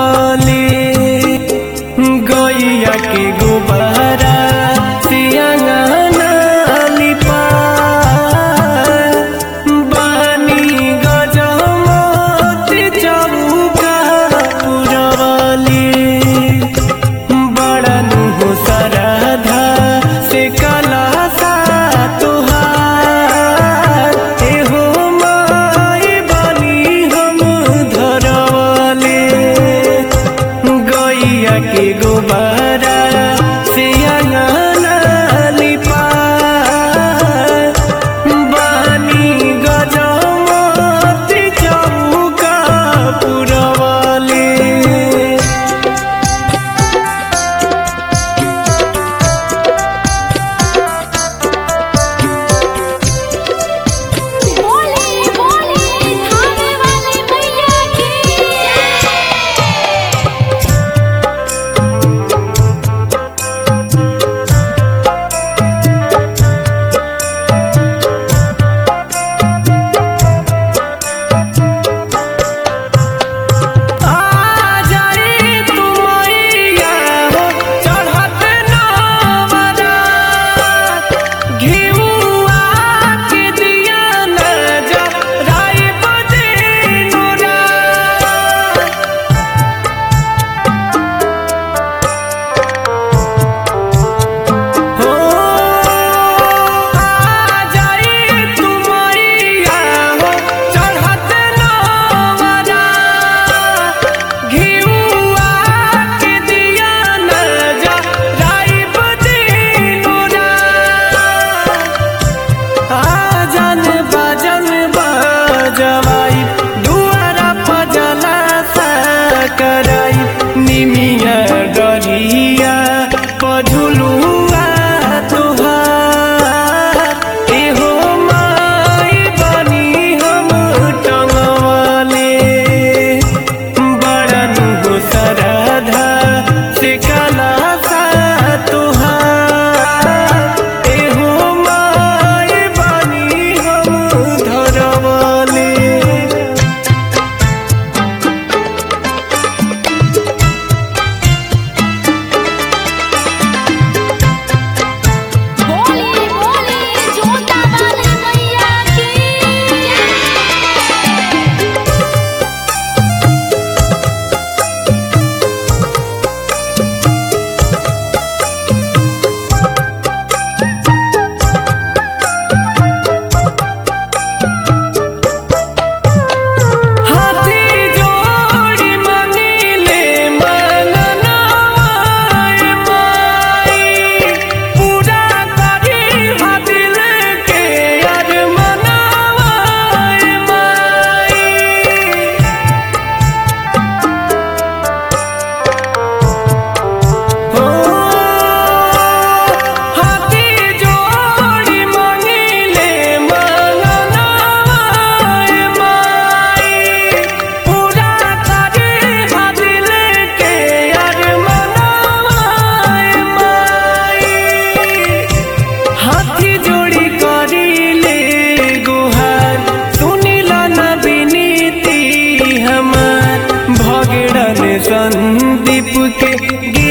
पुरवले गैया के गोबरा से अंगना लिपाए बानी गजमोती चौका पुरवले बड़ा नुहो सरधा से कलसा तुहार एहो माई बनी हम धरवले गैया के गोबरा से अंगना लिपाए बानी गजमोती चौका पुरवले। बोले बोले थाने वाले मैया की निमिया डरिया पझुलुआ तुहार एहो माई बनी हम टंगवले बड़ा नुहो सरधा से कलसा तुहार एहो माई बनी हम धरवले। बोले बोले जोता वाले मैया की हाथी जोड़ी मंगीले मननवाए माई पूरा करी दिल के अरमनवाए माई हो हाथी जोड़ी मंगीले मननवाए माई पूरा करी दिल के अरमनवाए माई हाथी जोड़ी करीले गुहार सुनिला न विनीति हमार भगड़न संदीप के